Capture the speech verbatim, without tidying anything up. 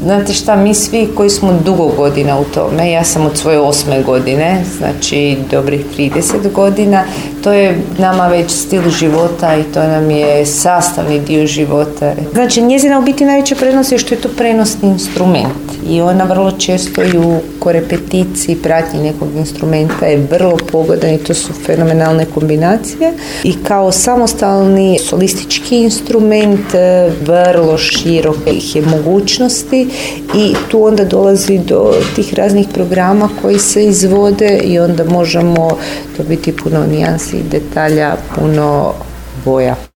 Znate šta, mi svi koji smo dugo godina u tome, ja sam od svoje osme godine, znači dobrih trideset godina, to je nama već stil života i to nam je sastavni dio života. Znači, njezina u biti najveća prednost je što je to prenosni instrument i ona vrlo često i u korepeticiji pratnji nekog instrumenta je vrlo pogodan i to su fenomenalne kombinacije. I kao samostalni solistički instrument vrlo širokih je mogućnosti i tu onda dolazi do tih raznih programa koji se izvode i onda možemo dobiti puno nijansi, detalja, puno boja.